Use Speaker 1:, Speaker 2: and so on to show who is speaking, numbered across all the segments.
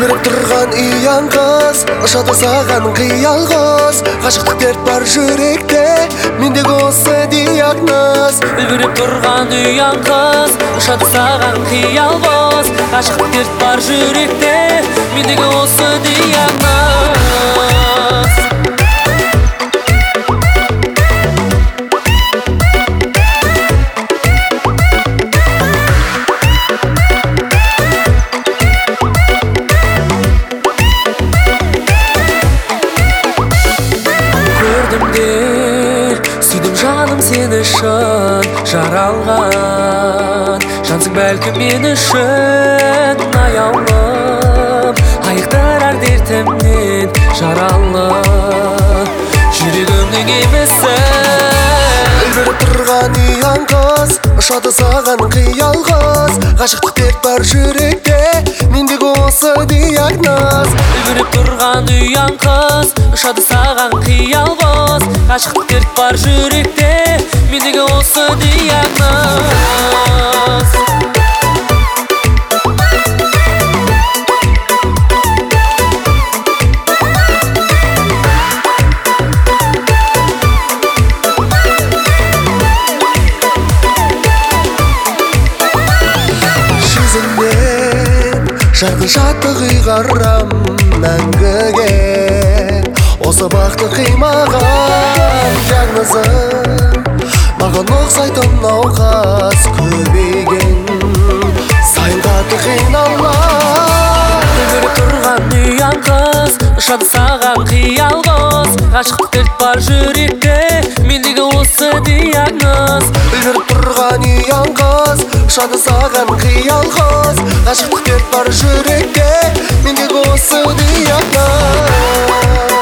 Speaker 1: Үлбіріп тұрған ұяң қыз, ұшады саған қиял қыз. Ғашықтық дерт бар жүректе, мендегі осы диагноз.
Speaker 2: Үлбіріп тұрған ұяң қыз, ұшады саған қиял қыз. Ғашықтық дерт бар жүректе, мендегі осы диагноз. Сүйдім жаным сені шын жаралған. Жансың бәлкім мен үшін аяулым, айықтырар дертімнен жаралы жүрегімнің емісін.
Speaker 1: Үлбіріп тұрған ұяң қыз, ұшады саған қиял қыз. Ғашықтық дерт бар жүректе, мендегі осы диагноз.
Speaker 2: Үлбіріп тұрған ұяң қыз, ұшады саған қиял қыз. Ғашықтық дерт бар жүректе, мендегі осы диагноз.
Speaker 1: Жарқын шаттық ұйғарам мәңгіге, осы бақты қимаған диагнозым. Маған ұқсайтын науқас көбейген, сайын қатты қиналам.
Speaker 2: Үлбіріп тұрған ұяң қыз, ұшады саған қиял қыз. Ғашықтық дерт бар жүректе, мендегі осы диагноз.
Speaker 1: Үлбіріп тұрған ұяң қыз, ұшады саған қиял қыз. Ғашықтық дерт бар жүректе, мендегі осы диагноз.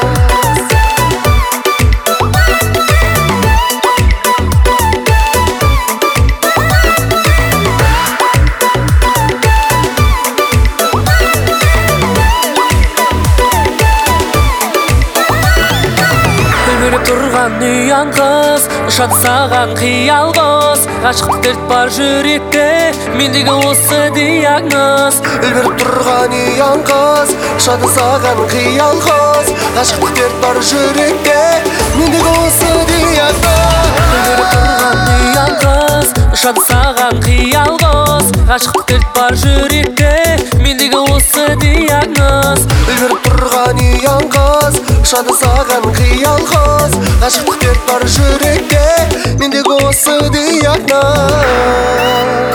Speaker 2: Үлбіріп тұрған ұяң қыз, ұшады саған қиял қыз. Ғашықтық дерт бар жүректе, мендегі осы диагноз.
Speaker 1: Үлбіріп тұрған ұяң қыз, ұшады саған қиял қыз. Ғашықтық дерт бар жүректе, мендегі осы диагноз.
Speaker 2: Үлбіріп тұрған ұяң қыз, ұшады саған қиял қыз. Ғашықтық дерт бар жүректе, мендегі осы диагноз.
Speaker 1: Үлбіріп тұрған ұяң қыз, ұшады саған қиял қыз. Ғашықтық дерт бар жүректе, мендегі осы диагноз.